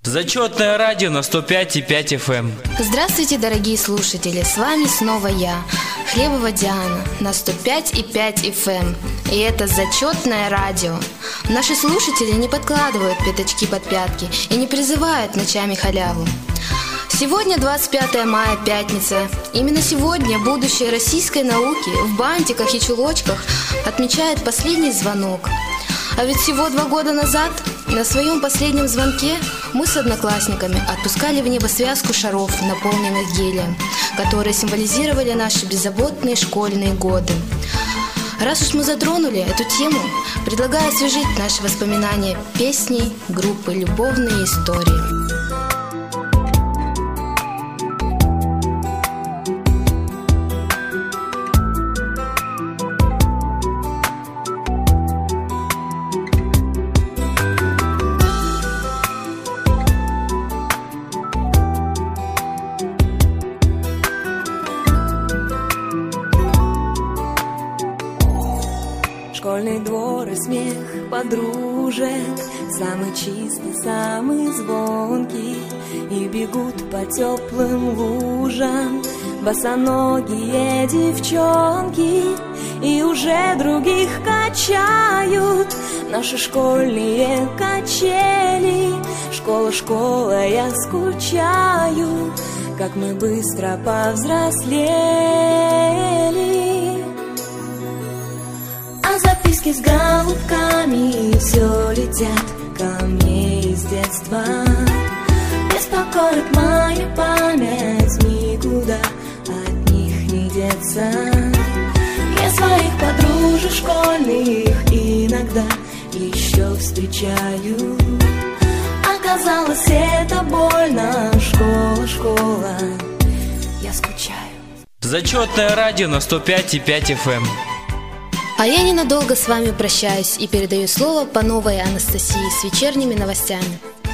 Зачетное радио на 105,5 FM. Здравствуйте, дорогие слушатели, с вами снова я, Хлебова Диана, на 105,5 FM. И это зачетное радио. Наши слушатели не подкладывают пятачки под пятки и не призывают ночами халяву. Сегодня 25 мая, пятница. Именно сегодня будущее российской науки в бантиках и чулочках отмечает последний звонок. А ведь всего 2 года назад на своем последнем звонке мы с одноклассниками отпускали в небо связку шаров, наполненных гелием, которые символизировали наши беззаботные школьные годы. Раз уж мы затронули эту тему, предлагаю освежить наши воспоминания песней группы «Любовные истории». Школьный двор и смех подружек, самый чистый, самый звонкий, и бегут по теплым лужам босоногие девчонки, и уже других качают наши школьные качели. Школа, школа, я скучаю, как мы быстро повзрослели. Записки с голубками все летят ко мне из детства. Беспокоит моя память, никуда от них не деться. Я своих подружек школьных иногда еще встречаю. Оказалось, это больно. Школа, школа, я скучаю. Зачетное радио на 105,5 FM. А я ненадолго с вами прощаюсь и передаю слово Пановой Анастасии с вечерними новостями.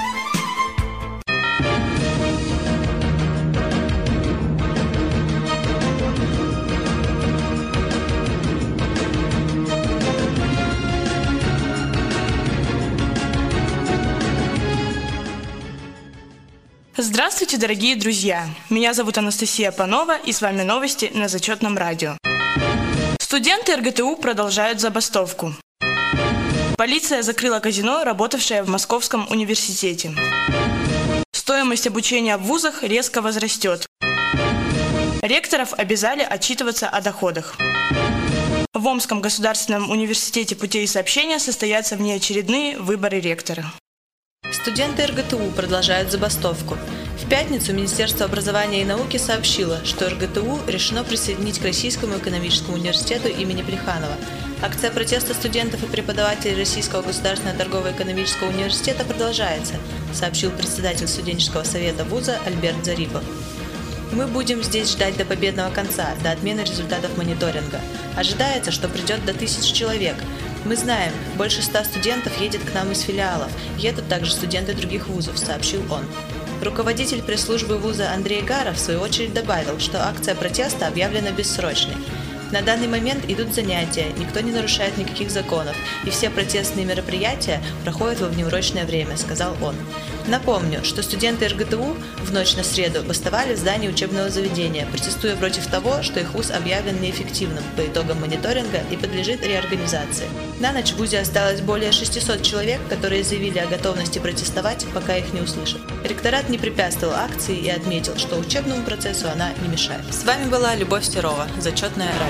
Здравствуйте, дорогие друзья! Меня зовут Анастасия Панова, и с вами новости на Зачетном радио. Студенты РГТУ продолжают забастовку. Полиция закрыла казино, работавшее в Московском университете. Стоимость обучения в вузах резко возрастет. Ректоров обязали отчитываться о доходах. В Омском государственном университете путей и сообщения состоятся внеочередные выборы ректора. Студенты РГТУ продолжают забастовку. В пятницу Министерство образования и науки сообщило, что РГТУ решено присоединить к Российскому экономическому университету имени Плеханова. Акция протеста студентов и преподавателей Российского государственного торгово-экономического университета продолжается, сообщил председатель студенческого совета вуза Альберт Зарипов. Мы будем здесь ждать до победного конца, до отмены результатов мониторинга. Ожидается, что придет до 1000 человек. Мы знаем, больше 100 студентов едет к нам из филиалов, едут также студенты других вузов, сообщил он. Руководитель пресс-службы вуза Андрей Гаров в свою очередь добавил, что акция протеста объявлена бессрочной. На данный момент идут занятия, никто не нарушает никаких законов, и все протестные мероприятия проходят во внеурочное время, сказал он. Напомню, что студенты РГТУ в ночь на среду бастовали в здании учебного заведения, протестуя против того, что их вуз объявлен неэффективным по итогам мониторинга и подлежит реорганизации. На ночь в вузе осталось более 600 человек, которые заявили о готовности протестовать, пока их не услышат. Ректорат не препятствовал акции и отметил, что учебному процессу она не мешает. С вами была Любовь Серова, Зачетное радио.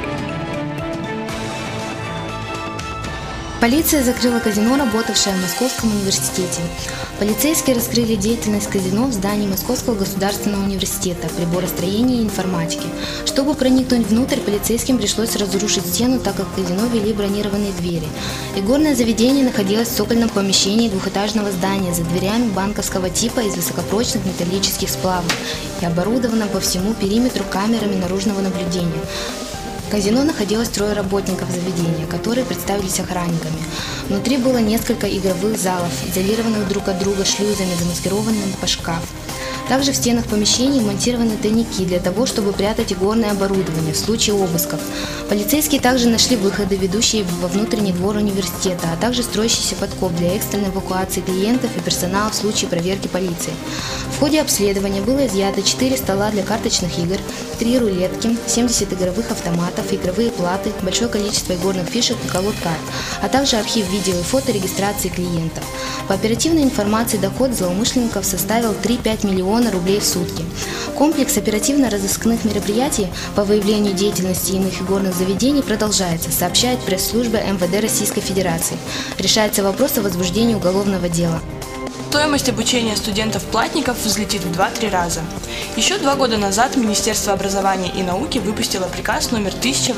Полиция закрыла казино, работавшее в Московском университете. Полицейские раскрыли деятельность казино в здании Московского государственного университета, приборостроения и информатики. Чтобы проникнуть внутрь, полицейским пришлось разрушить стену, так как в казино вели бронированные двери. Игорное заведение находилось в цокольном помещении двухэтажного здания за дверями банковского типа из высокопрочных металлических сплавов и оборудовано по всему периметру камерами наружного наблюдения. В казино находилось 3 работников заведения, которые представились охранниками. Внутри было несколько игровых залов, изолированных друг от друга шлюзами, замаскированными по шкаф. Также в стенах помещений монтированы тайники для того, чтобы прятать игорное оборудование в случае обысков. Полицейские также нашли выходы, ведущие во внутренний двор университета, а также строящийся подкоп для экстренной эвакуации клиентов и персонала в случае проверки полиции. В ходе обследования было изъято 4 стола для карточных игр, 3 рулетки, 70 игровых автоматов, игровые платы, большое количество игорных фишек и колод карт, а также архив видео и фото регистрации клиентов. По оперативной информации, доход злоумышленников составил 3-5 миллиона рублей в сутки. Комплекс оперативно-розыскных мероприятий по выявлению деятельности иных игорных заведений продолжается, сообщает пресс-служба МВД Российской Федерации. Решается вопрос о возбуждении уголовного дела. Стоимость обучения студентов-платников взлетит в 2-3 раза. Еще 2 года назад Министерство образования и науки выпустило приказ номер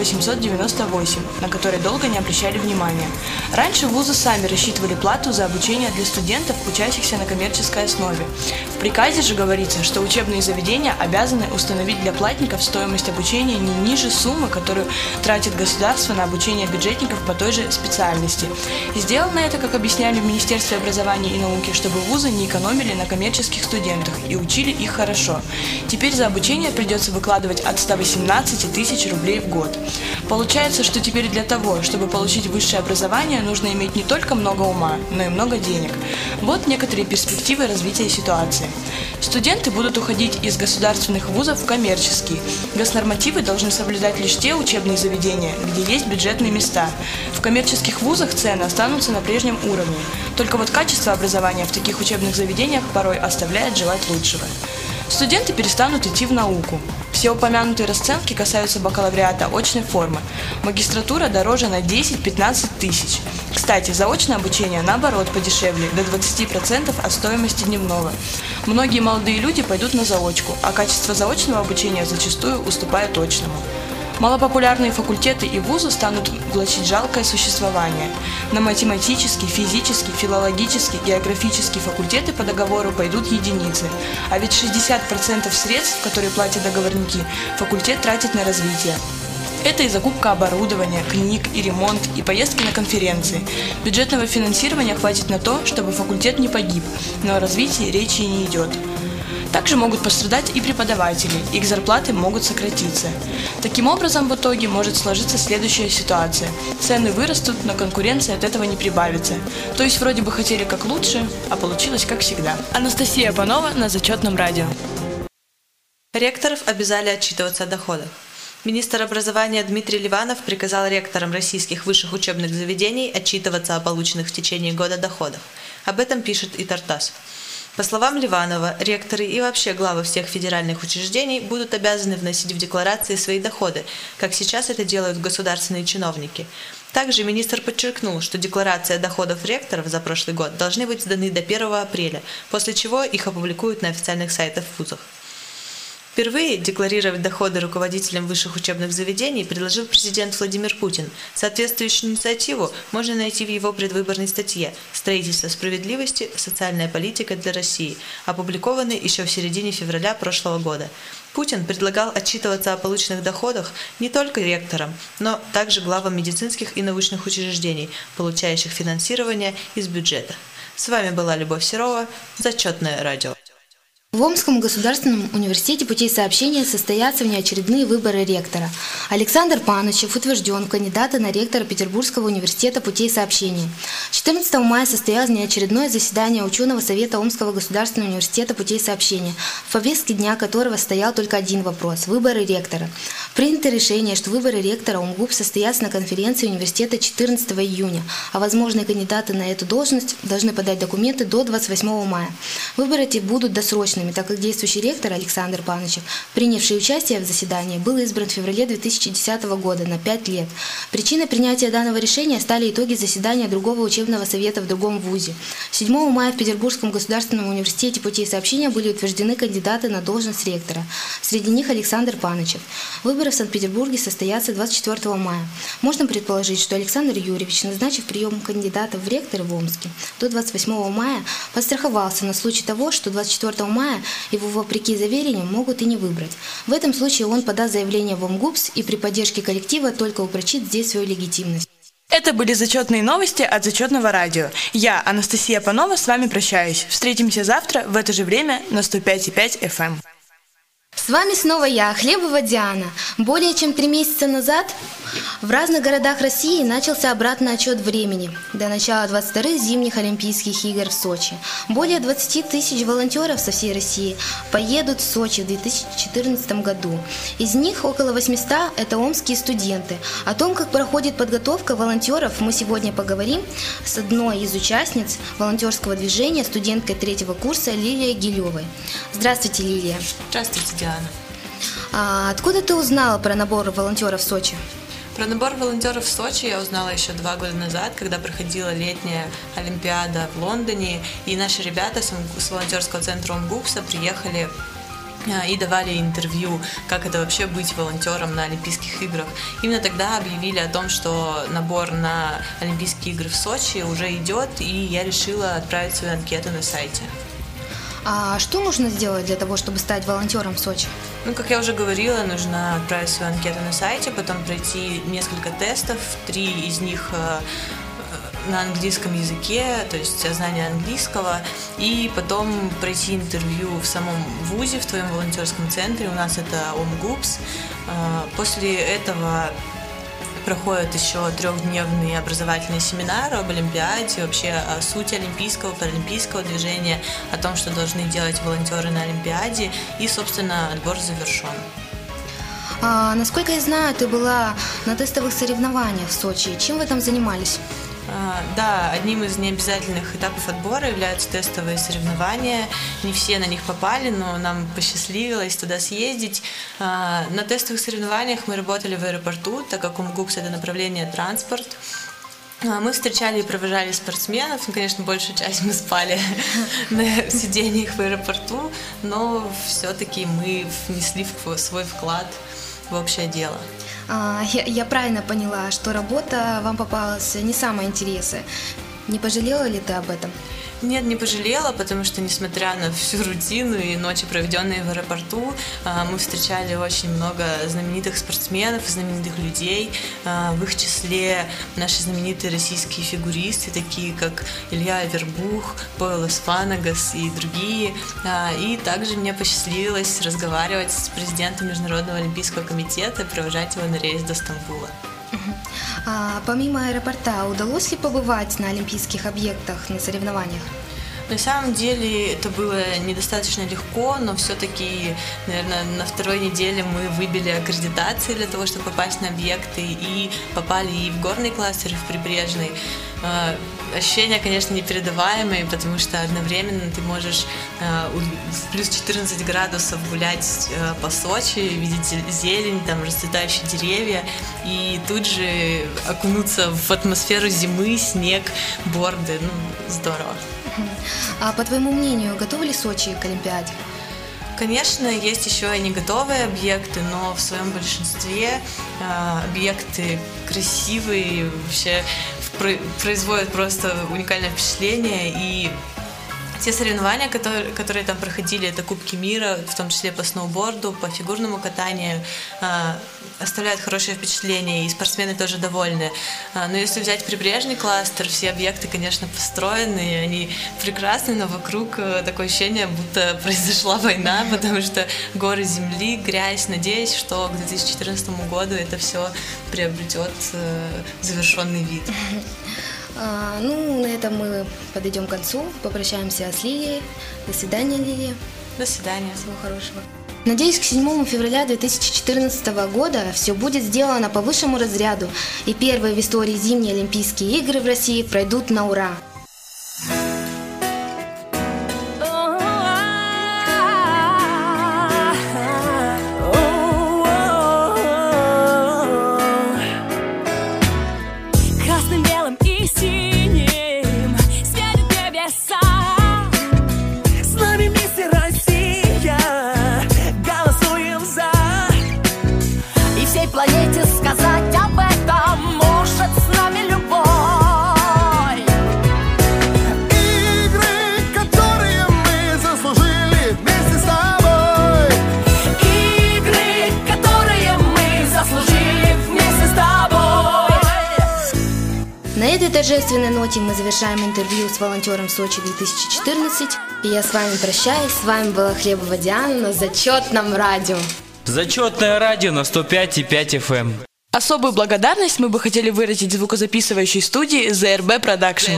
1898, на который долго не обращали внимания. Раньше вузы сами рассчитывали плату за обучение для студентов, учащихся на коммерческой основе. В приказе же говорится, что учебные заведения обязаны установить для платников стоимость обучения не ниже суммы, которую тратит государство на обучение бюджетников по той же специальности. И сделано это, как объясняли в Министерстве образования и науки, чтобы вузы не экономили на коммерческих студентах и учили их хорошо. Теперь за обучение придется выкладывать от 118 тысяч рублей в год. Получается, что теперь для того, чтобы получить высшее образование, нужно иметь не только много ума, но и много денег. Вот некоторые перспективы развития ситуации. Студенты будут уходить из государственных вузов в коммерческие. Госнормативы должны соблюдать лишь те учебные заведения, где есть бюджетные места. В коммерческих вузах цены останутся на прежнем уровне. Только вот качество образования в таких учебных заведениях порой оставляет желать лучшего. Студенты перестанут идти в науку. Все упомянутые расценки касаются бакалавриата очной формы. Магистратура дороже на 10-15 тысяч. Кстати, заочное обучение, наоборот, подешевле, до 20% от стоимости дневного. Многие молодые люди пойдут на заочку, а качество заочного обучения зачастую уступает очному. Малопопулярные факультеты и вузы станут влачить жалкое существование. На математический, физический, филологический, географический факультеты по договору пойдут единицы. А ведь 60% средств, которые платят договорники, факультет тратит на развитие. Это и закупка оборудования, книг, и ремонт, и поездки на конференции. Бюджетного финансирования хватит на то, чтобы факультет не погиб, но о развитии речи и не идет. Также могут пострадать и преподаватели, их зарплаты могут сократиться. Таким образом, в итоге может сложиться следующая ситуация. Цены вырастут, но конкуренция от этого не прибавится. То есть вроде бы хотели как лучше, а получилось как всегда. Анастасия Панова на Зачетном радио. Ректоров обязали отчитываться о доходах. Министр образования Дмитрий Ливанов приказал ректорам российских высших учебных заведений отчитываться о полученных в течение года доходах. Об этом пишет и Тартас. По словам Ливанова, ректоры и вообще главы всех федеральных учреждений будут обязаны вносить в декларации свои доходы, как сейчас это делают государственные чиновники. Также министр подчеркнул, что декларация доходов ректоров за прошлый год должны быть сданы до 1 апреля, после чего их опубликуют на официальных сайтах вузов. Впервые декларировать доходы руководителям высших учебных заведений предложил президент Владимир Путин. Соответствующую инициативу можно найти в его предвыборной статье «Строительство справедливости. Социальная политика для России», опубликованной еще в середине февраля прошлого года. Путин предлагал отчитываться о полученных доходах не только ректорам, но также главам медицинских и научных учреждений, получающих финансирование из бюджета. С вами была Любовь Серова, Зачетное радио. В Омском государственном университете путей сообщения состоятся внеочередные выборы ректора. Александр Панычев утвержден в кандидаты на ректора Петербургского университета путей сообщения. 14 мая состоялось внеочередное заседание ученого совета Омского государственного университета путей сообщения, в повестке дня которого стоял только один вопрос – выборы ректора. Принято решение, что выборы ректора ОМГУП состоятся на конференции университета 14 июня, а возможные кандидаты на эту должность должны подать документы до 28 мая. Выборы эти будут досрочными, так как действующий ректор Александр Панычев, принявший участие в заседании, был избран в феврале 2010 года на 5 лет. Причиной принятия данного решения стали итоги заседания другого учебного совета в другом вузе. 7 мая в Петербургском государственном университете путей сообщения были утверждены кандидаты на должность ректора. Среди них Александр Панычев. Выборы в Санкт-Петербурге состоятся 24 мая. Можно предположить, что Александр Юрьевич, назначив прием кандидатов в ректоры в Омске до 28 мая, подстраховался на случай того, что 24 мая его, вопреки заверениям, могут и не выбрать. В этом случае он подаст заявление в ОМГУПС и при поддержке коллектива только упрочит здесь свою легитимность. Это были зачетные новости от Зачетного радио. Я, Анастасия Панова, с вами прощаюсь. Встретимся завтра в это же время на 105,5 FM. С вами снова я, Хлебова Диана. Более чем 3 месяца назад в разных городах России начался обратный отсчет времени до начала 22-х зимних Олимпийских игр в Сочи. Более 20 тысяч волонтеров со всей России поедут в Сочи в 2014 году. Из них около 800 – это омские студенты. О том, как проходит подготовка волонтеров, мы сегодня поговорим с одной из участниц волонтерского движения, студенткой 3-го курса Лилией Гилевой. Здравствуйте, Лилия. Здравствуйте, Диана. Откуда ты узнала про набор волонтеров в Сочи? Про набор волонтеров в Сочи я узнала еще 2 года назад, когда проходила летняя Олимпиада в Лондоне, и наши ребята с волонтерского центра ОМГУПСа приехали и давали интервью, как это вообще быть волонтером на Олимпийских играх. Именно тогда объявили о том, что набор на Олимпийские игры в Сочи уже идет, и я решила отправить свою анкету на сайте. А что нужно сделать для того, чтобы стать волонтером в Сочи? Как я уже говорила, нужно отправить свою анкету на сайте, потом пройти несколько тестов, 3 из них на английском языке, то есть знание английского, и потом пройти интервью в самом вузе, в твоем волонтерском центре, у нас это ОМГУПС. После этого проходят еще 3-дневные образовательные семинары об Олимпиаде, вообще о сути олимпийского, паралимпийского движения, о том, что должны делать волонтеры на Олимпиаде, и, собственно, отбор завершен. Насколько я знаю, ты была на тестовых соревнованиях в Сочи. Чем вы там занимались? Да, одним из необязательных этапов отбора являются тестовые соревнования. Не все на них попали, но нам посчастливилось туда съездить. На тестовых соревнованиях мы работали в аэропорту, так как ОМГУПС – это направление транспорт. Мы встречали и провожали спортсменов. Конечно, большую часть мы спали на сиденьях в аэропорту, но все-таки мы внесли свой вклад в общее дело. Я правильно поняла, что работа вам попалась не самая интересная. Не пожалела ли ты об этом? Нет, не пожалела, потому что, несмотря на всю рутину и ночи, проведенные в аэропорту, мы встречали очень много знаменитых спортсменов, знаменитых людей. В их числе наши знаменитые российские фигуристы, такие как Илья Авербух, Пойлас Фанагас и другие. И также мне посчастливилось разговаривать с президентом Международного олимпийского комитета и провожать его на рейс до Стамбула. Помимо аэропорта, удалось ли побывать на олимпийских объектах, на соревнованиях? На самом деле это было недостаточно легко, но все-таки, наверное, на 2-й неделе мы выбили аккредитации для того, чтобы попасть на объекты, и попали и в горный кластер, и в прибрежный. Ощущения, конечно, непередаваемые, потому что одновременно ты можешь в плюс 14 градусов гулять по Сочи, видеть зелень, там расцветающие деревья, и тут же окунуться в атмосферу зимы, снег, борды. Здорово. А по твоему мнению, готовы ли Сочи к Олимпиаде? Конечно, есть еще и не готовые объекты, но в своем большинстве объекты красивые, вообще производят просто уникальное впечатление. И те соревнования, которые там проходили, это Кубки мира, в том числе по сноуборду, по фигурному катанию, оставляют хорошее впечатление, и спортсмены тоже довольны. Но если взять прибрежный кластер, все объекты, конечно, построены, они прекрасны, но вокруг такое ощущение, будто произошла война, потому что горы земли, грязь. Надеюсь, что к 2014 году это все приобретет завершенный вид. На этом мы подойдем к концу. Попрощаемся с Лилией. До свидания, Лилия. До свидания. Всего хорошего. Надеюсь, к 7 февраля 2014 года все будет сделано по высшему разряду, и первые в истории зимние Олимпийские игры в России пройдут на ура. Планете сказать об этом может с нами любой. На этой торжественной ноте мы завершаем интервью с волонтером Сочи 2014. И я с вами прощаюсь. С вами была Хлебова Диана на Зачетном радио. Зачетное радио на 105,5 FM. Особую благодарность мы бы хотели выразить звукозаписывающей студии ЗРБ Продакшн.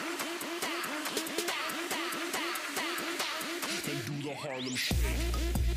Harlem Shake.